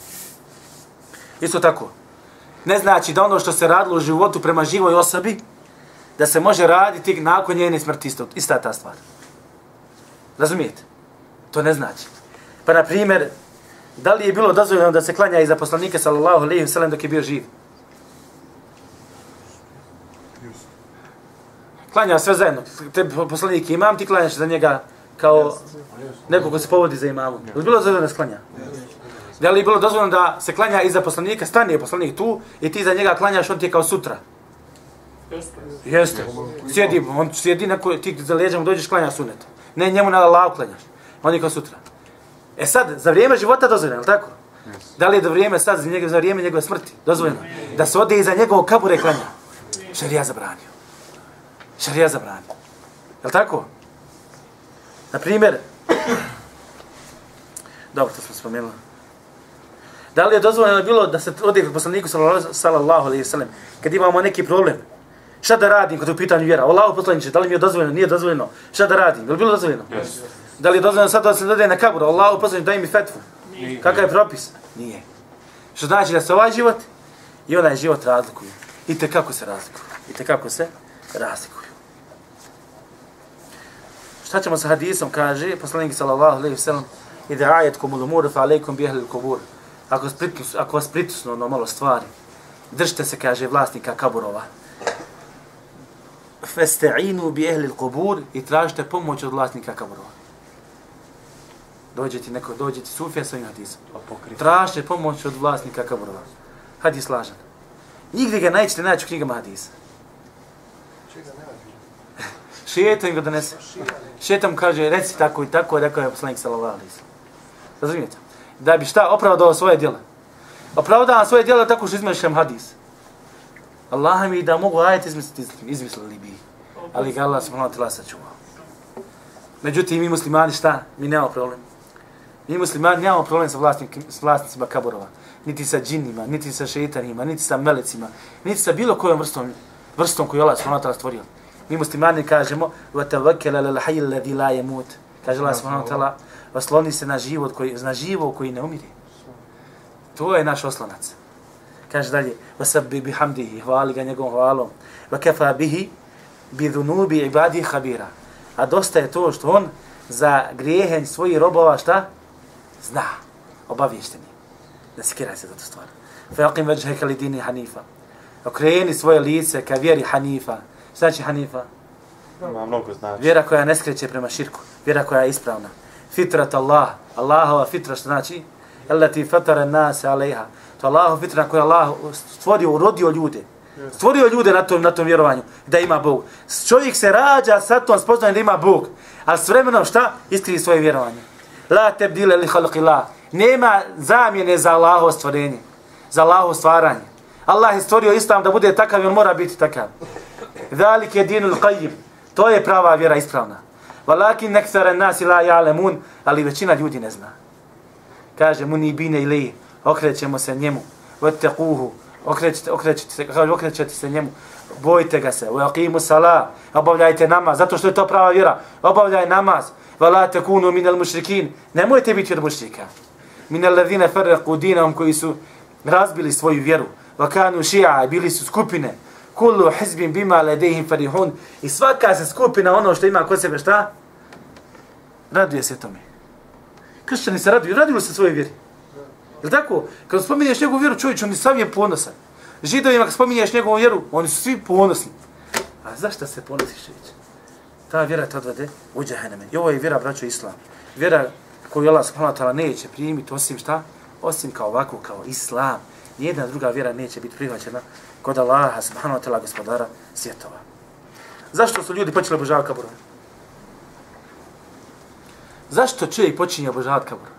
Speaker 1: Isto tako. Ne znači da ono što se radilo u životu prema živoj osobi, da se može raditi nakon njene smrti, ista ta stvar. Razumijete? To ne znači. Pa na primjer, da li je bilo dozvoljeno da se klanja iza poslanika sallallahu alejhi ve sellem dok je bio živ? Klanja sve zajedno. Te poslanik imam, ti klanjaš za njega kao neko ko se povodi za imamom. Je li bilo dozvoljeno da se klanja? Da li je bilo dozvoljeno da se klanja iza poslanika, stani je poslanik tu i ti za njega klanjaš, on ti je kao sutra? Jeste. Sjedi, on sjedi, ti za leđama dođeš klanja sunet. Ne, njemu na Allah klanjaš. On je kao sutra. E sad, za vrijeme života dozvoljeno, je li tako? Da li je za vrijeme njegove smrti dozvoljeno? Da se ode iza njegovog kabura i klanja. Šarija zabranio. Šarija zabranio. Je li tako? Na primjer, dobro, to smo spomenuli. Da li je dozvoljeno bilo da se ode kod poslaniku sallallahu alejhi ve sellem kad imamo neki problem? Šta da radim kad je u pitanju vjera? Allahu poslaniče, da li mi je dozvoljeno? Nije dozvoljeno. Šta da radim? Je li bilo dozvoljeno? Yes. Da li je dozvoljeno sad da se ode na kabur? Allahu poslaniče, daj mi fetvu. Kakav je propis? Nije. Što znači da se ovaj život i onaj život razlikuju. I kako se razlikuju. I kako se razlikuju. Šta ćemo sa hadisom? Kaže poslanik sallallahu alejhi ve sellem: "Idha ayatkum al-umur fa alaykum bi ahli al-qubur." Ako vas pritisnu ono malo stvari, držite se, kaže, vlasnika kaburova. Fasta'inu bi ahli al-qubur, i tražite pomoć od vlasnika kaburova. Dođe ti sufija sa ovim hadisom. Tražite pomoć od vlasnika kaburova. Hadis lažan. Nigdje ga nećete naći u knjigama hadisa. Šetan im ga donese. Šetan kaže, reci tako i tako, rekao je poslanik sallallahu alejhi ve sellem. Razumijete? Da bi šta opravdao svoje djela. Opravdavam svoje djela tako što izmišljam hadis. Allah mi da mogu ajet izmislili bi. Ali ga Allah subhanahu wa ta'ala sačuvao. Međutim, mi muslimani šta? Mi nemamo problem. Mi muslimani nemamo problem sa vlasnicima kaburova. Niti sa džinima, niti sa šeitanima, niti sa melecima, niti sa bilo kojom vrstom koju Allah subhanahu wa ta'ala stvorio. Mi muslimani kažemo وَتَوَكَّلَ لَلْحَيِّ الَّذِي لَا يَمُوتِ. Kaže Allah subhanahu wa ta'ala, osloni se na živo koji ne umire. To je naš oslonac. Kaže dalje, وَسَبِّ بِحَمْدِهِ, hvali ga njegovom hvalom, وَكَفَى بِهِ بِذُنُوبِ عِبَادِهِ خَبِيرًا. A dosta je to što on za grijehe svojih robova šta? Zna, obavješteni. Ne sikiraj se za tu stvar. فَيَقِمْ وَجْهَكَ لِدِينِ حَنِيفًا. Okreni svoje lice ka vjeri Hanifa. Šta znači Hanifa?
Speaker 2: Ima mnogo znači.
Speaker 1: Vjera koja ne skreće prema širku. Vjera koja je ispravna. Fitrat Allah. Allahova fitra što znači? Allati fatara nas alejha. To Allahov fitra koja Allah stvorio, urodio ljude. Stvorio ljude na tom vjerovanju da ima Bog. Čovjek se rađa sa tom spoznajem da ima Bog. Ali s vremenom šta? Iskrivi svoje vjerovanje. La tebdile li halqillah. Nema zamjene za Allahovo stvorenje. Za Allahovo stvaranje. Allah je stvorio Islam da bude takav i on mora biti takav. Zalik je dinul qayyim. To je prava vjera ispravna. Walakin akthara an-nas la ya'lamun, ali većina ljudi ne zna. Kaže munibine ilayhi, okrećemo se njemu. Wattaquhu, okrećete se njemu. Bojte ga se. Wa aqimu salat, obavljajte namaz, zato što je to prava vjera. Obavljaj namaz. Wala takunu minal mushrikin. Nemojte biti od mušrika. Minal ladhina farraqu dinahum, koji su razbili svoju vjeru. Wa kanu shi'a, bili su skupine. Kullu hizbin bima ladayhim farihun. I svaka se skupina ono što ima kod sebe šta? Raduje se tome. Kršćani se raduju se svoje vjeri. Je li tako? Kad spominješ njegovu vjeru, čovječ, on je sav je ponosan. Židovima kad spominješ njegovu vjeru, oni su svi ponosni. A zašto se ponosiš, čovječ? Ta vjera te odvede u džehenneme. I ovo je vjera, braćo, Islam. Vjera koju Allah subhanahu wa ta'ala neće primiti osim šta? Osim kao ovako, kao Islam. Nijedna druga vjera neće biti prihvaćena kod Allaha subhanahu wa ta'ala, gospodara svjetova. Zašto su ljudi počeli obožavati kaburove? Zašto čovjek počinje obožavati kaburove?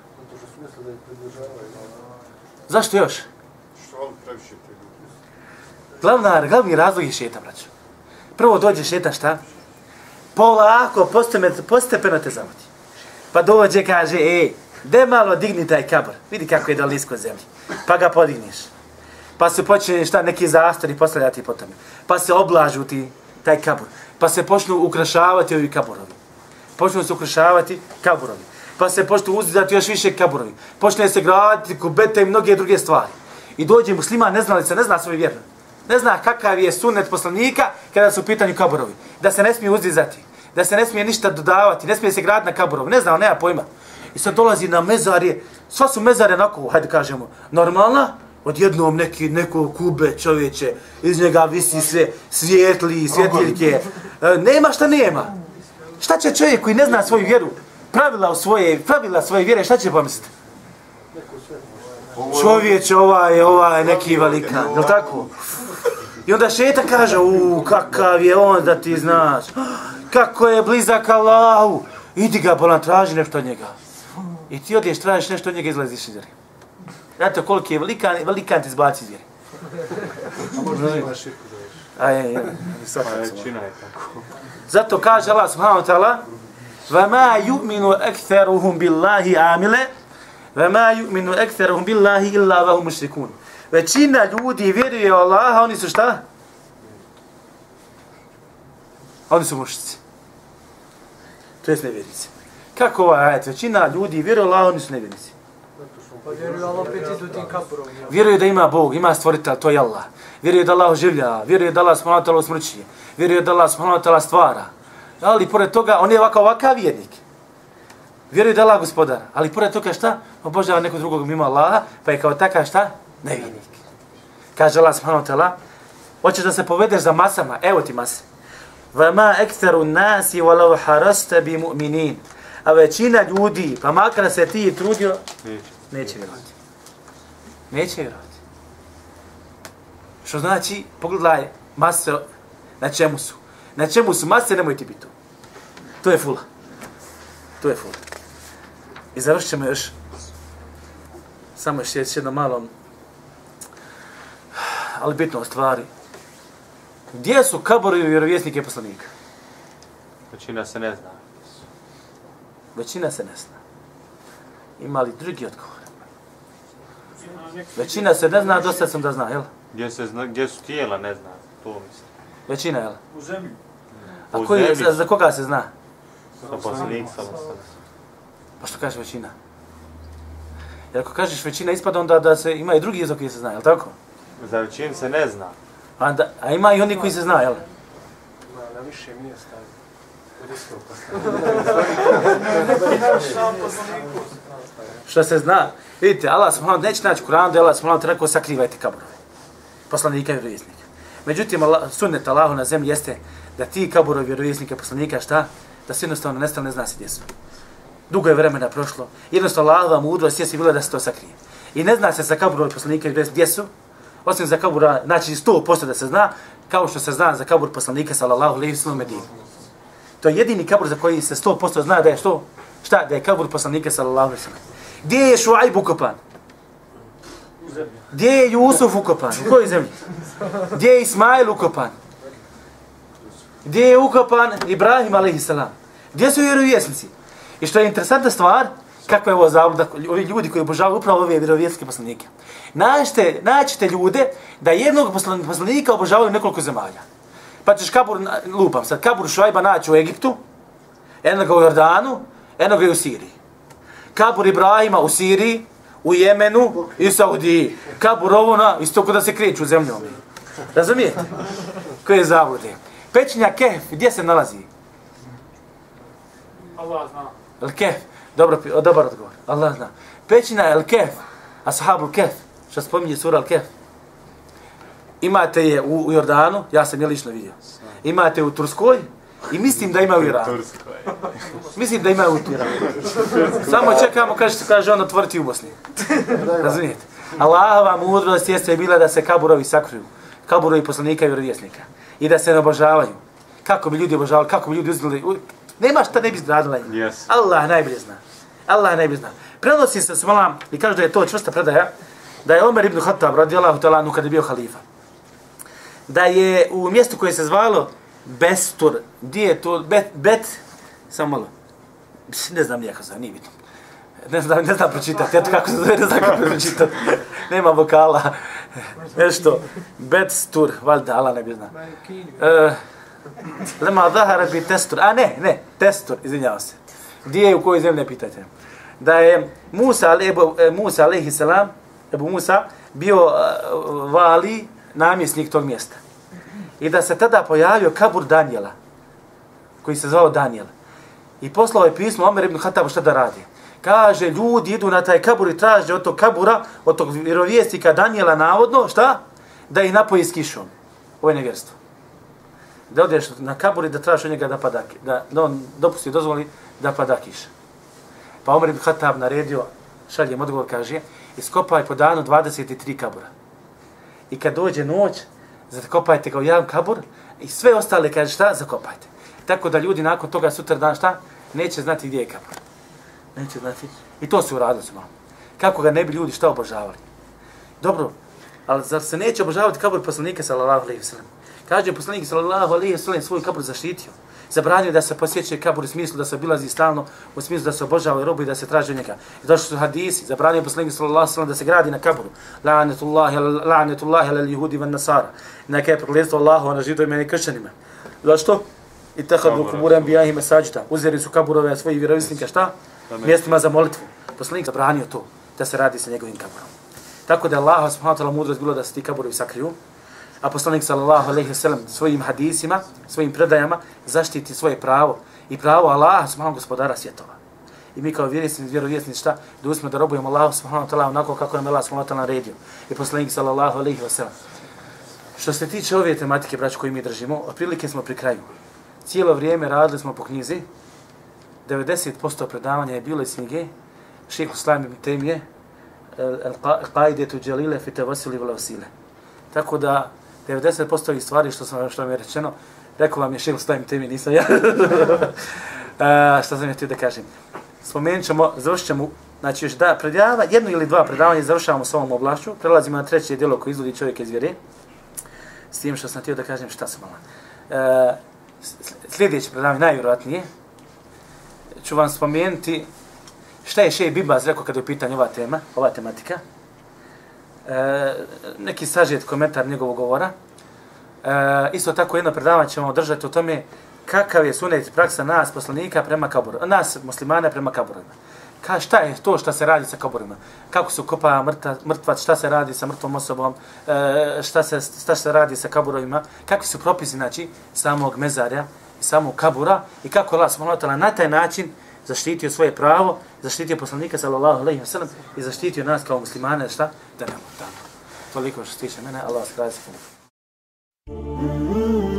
Speaker 1: Zašto još?
Speaker 3: Što on previše te ljudi.
Speaker 1: Glavni razlog je šetan, braćo. Prvo dođe šetan šta? Polako, postepeno te zavodi. Pa dođe, kaže, de malo digni taj kabur. Vidi kako je dal nisko zemlji. Pa ga podigneš. Pa se počne šta, neki zastori postavljati po tome. Pa se oblažu ti taj kabur. Pa se počnu ukrašavati ovi kaburovi. Počnu se ukrašavati kaburovi. Pa se počnu uzidati još više kaburovi. Počne se graditi kubete i mnoge druge stvari. I dođe musliman, ne zna svoj vjeru. Ne zna kakav je sunnet poslanika kada su u pitanju kaburovi. Da se ne smije uzdizati. Da se ne smije ništa dodavati. Ne smije se graditi na kaburovi. Ne zna, nema pojma. I sad dolazi na mezarje. Sva su mezare onako, hajde kažemo, normalna. Odjednom neko kube čovječe. Iz njega visi sve svijetli, svjetiljke. Nema šta nema. Šta će čovjek koji ne zna svoju vjeru? Pravila svoje vjere, šta će pomisliti? Čovječe, ovaj neki velikan, je li tako? I onda šetan kaže, kakav je on da ti znaš, kako je blizak Allahu, idi ga bolan, traži nešto od njega. I ti odješ, tražiš nešto od njega, izlaziš iz vjere. Znate koliki je velikan ti zbaci iz vjere.
Speaker 3: A možda ima širku da
Speaker 2: Većina je tako.
Speaker 1: Zato kaže Allah subhanahu wa ta'ala, وَمَا يُؤْمِنُ أَكْثَرُهُمْ بِاللَّهِ عَامِلَ وَمَا يُؤْمِنُ أَكْثَرُهُمْ بِاللَّهِ إِلَّا وَهُمْ مُشْرِكُونَ. Većina ljudi vjeruje u Allaha, oni su šta? Oni su mušnici. To jest nevjernici. Kako ovaj ajet? Većina ljudi vjeruje u Allaha, oni su nevjernici.
Speaker 5: Pa vjeruju Allah opet idu tim kapurom.
Speaker 1: Vjeruje da ima Bog, ima stvoritelj, to je Allah. Vjeruje da Allah oživlja, vjeruje da Allah subhanahu wa ta'ala usmrćuje, vjeruje da Allah subhanahu wa ta'ala stvara. Ali pored toga, on je ovakav vjernik. Vjeruje da Allah gospodar, ali pored toga šta? Obožava nekog drugog mimo Allaha, pa je kao takav šta? Nevjernik. Kaže Allah subhanahu wa ta'ala, hoćeš da se povedeš za masama, evo ti mase. وَمَا أَكْثَرُ النَّاسِ وَلَوْ حَرَسْتَ بِمُؤْمِنِينَ. A većina ljudi, pa makar se ti trudio, neće vjerovati. Neće vjerovati. Što znači, pogledaj mase, na čemu su. Na čemu su mase, nemoj ti biti tu. To je fula. To je fula. I završit ćemo još, samo još jedno malo, ali bitno o stvari. Gdje su kaborovi vjerovjesnike poslanika?
Speaker 2: Većina se ne zna.
Speaker 1: Većina se ne zna. Ima li drugi odgovor? Većina se ne zna, dosta sam da zna, jel?
Speaker 2: Gdje su tijela, ne zna, to mislim.
Speaker 1: Većina, jel?
Speaker 3: U zemlji.
Speaker 1: A koji, za koga se zna?
Speaker 2: Za poslanik sam.
Speaker 1: Pa što kažeš većina? Jer ako kažeš većina, ispada onda da se ima i drugi jezik koji se zna, jel tako?
Speaker 2: Za većinu se ne zna.
Speaker 1: A ima i oni koji se zna, jel?
Speaker 5: Ima na više mjesta.
Speaker 1: Što se zna? Vidite, Allah subhanahu neće naći Kur'an da Allah subhanahu rekao sakrivajte kaburove. Poslanika i vjerovjesnika. Međutim, sunnet Allahu na zemlji jeste da ti kaburovi vjerovjesnika poslanika šta? Da se jednostavno nestane, ne zna se gdje su. Dugo je vremena prošlo. Jednostavno Allahova mudrost jeste bila da se to sakrije. I ne zna se za kaburovi poslanika i vjerovjesnika gdje su. Osim za kabura, znači 100% da se zna, kao što se zna za kabur poslanika sallallahu alejhi ve sellem Medine. To je jedini kabur za koji se 100% zna da je što? Šta? Da je kabur poslanika sallallahu alejhi ve sellem. Gdje je Šuajb ukopan? Gdje je Jusuf ukopan? U kojoj zemlji? Gdje je Ismail ukopan? Gdje je ukopan Ibrahim a.s. Gdje su vjerovjesnici? I što je interesantna stvar, kakva je ovo zabluda, ovi ljudi koji obožavaju upravo ove vjerovjesnike poslanike. Naćete ljude da jednog poslanika obožavaju nekoliko zemalja. Pa ćeš kabur, lupam sad, kabur Šuajba naći u Egiptu, enoga u Jordanu, enoga u Siriji. Kabur Ibrahima u Siriji, u Jemenu i u Saudiji. Kabur ovo isto kod da se kreću zemljom. Razumijete? Koje je zavode? Pećinja Kehf, gdje se nalazi?
Speaker 3: Allah zna.
Speaker 1: El Kehf, dobar odgovor. Allah zna. Pećina El Kehf, Ashabul Kehf, što spominje sura El Kehf. Imate je u Jordanu, ja sam je lično vidio. Imate u Turskoj i mislim da ima u Iranu. Mislim da ima u Iranu. Samo čekamo, kaže on, otvoriti u Bosni. Razumijete? Allahova mudrost jeste bila da se kaburovi sakruju. Kaburovi poslanika i vjerovjesnika. I da se ne obožavaju. Kako bi ljudi obožavali, kako bi ljudi uzmili. Nema šta ne bi zradila im.
Speaker 2: Yes.
Speaker 1: Allah najbolje zna. Allah najbolje zna. Prenosi se smolam i kaže da je to čvrsta predaja, da je Omer ibn Khattab radijallahu ta'ala anhu kada je bio halifa. Da je u mjestu koje se zvalo Bestur, gdje je to, samo malo, ne znam nijako zove, nije bitno. Ne znam pročitati, eto kako se zove, ne znam kako pročitati. Nema vokala, nešto, Bestur, valjda, Allah ne bi zna. Lema zahara bi testur, a ne, testur, izvinjava se. Gdje je, u kojoj zemlji, ne pitajte. Da je Musa alejhi selam, Ebu Musa, bio vali, namjesnik tog mjesta. I da se tada pojavio kabur Danijela, koji se zvao Danijel. I poslao je pismo Omer ibn Khattabu šta da radi. Kaže, ljudi idu na taj kabur i traže od tog kabura, od tog vjerovjesnika Danijela navodno, šta? Da ih napoji s kišom. Ovo je nevjerstvo. Da odeš na kabur i da tražiš od njega da pada, da on dopusti, dozvoli da pada kiša. Pa Omer ibn Khattab naredio, šaljem odgovor, kaže, iskopaj po danu 23 kabura. I kad dođe noć, zakopajte ga u jedan kabur i sve ostale, kaže šta, zakopajte. Tako da ljudi nakon toga sutra dan šta, neće znati gdje je kabur. Neće znati. I to se uradilo su malo. Kako ga ne bi ljudi šta obožavali. Dobro, ali zar se neće obožavati kabur poslanika sallallahu alejhi ve sellem? Kaže poslanik sallallahu alejhi ve sellem svoj kabur zaštitio. Zabranio da se posjeća kabur u smislu da se obilazi stalno, u smislu da se obožava robu i da se traži od njega. I došli su hadisi, zabranio poslanik sallallahu alejhi ve sellem da se gradi na kaburu. La'natullahi alal yahudi wan nasara. Neka je prokletstvo Allahova na židovima i kršćanima. Zašto? I tahadu kubura anbiyahi masajida. Uzeli su kaburove svojih vjerovjesnika šta? Mjestima za molitvu. Poslanik zabranio to da se radi sa njegovim kaburom. Tako da Allah subhanahu wa ta'ala mudrost bilo da se ti kaburovi sakriju. A poslanik sallallahu alejhi ve sellem svojim hadisima, svojim predajama zaštiti svoje pravo i pravo Allaha subhanahu gospodara svjetova. I mi kao vjerovjesnici šta? Dužni da robujemo Allahu subhanahu wa ta'ala onako kako nam Allah subhanahu wa ta'ala naredio. I poslanik sallallahu alejhi ve sellem. Što se tiče ove tematike, braćo, koju mi držimo, otprilike smo pri kraju. Cijelo vrijeme radili smo po knjizi. 90% predavanja je bilo iz knjige Šejh Islam ibn Taymije Al-Qaidatu Jalila fi Tawassuli wal Wasila. Tako da 90% ovih stvari što mi je rečeno, rekao vam je Šejh Islam ibn Taymije, nisam ja. Što sam je htio da kažem. Spomenut ćemo, završit ćemo, znači još jedno ili dva predavanja završavamo s ovom oblašću, prelazimo na treće djelo koje izvodi čovjeka iz vjere. S tim što sam htio da kažem šta sam malo. Sljedeće predavanje, najvjerojatnije, ću vam spomenuti šta je Šejh Bibaz rekao kada je u pitanju ova tema, ova tematika. Neki sažet komentar njegovog govora. Isto tako jedno predavanje ćemo održati o tome kakav je sunet praksa nas poslanika prema kaburima, nas muslimana prema kaburima. Šta je to što se radi sa kaburima? Kako se kopa mrtvac, šta se radi sa mrtvom osobom, šta se radi sa kaburovima, kakvi su propisi, znači, samog mezarja i samog kabura i kako Allah subhanahu wa ta'ala na taj način zaštitio svoje pravo, zaštitio poslanika sallallahu alejhi ve sellem i zaštitio nas kao muslimane, šta? Da nemamo tamo. Toliko što se tiče mene, Allah skrazi.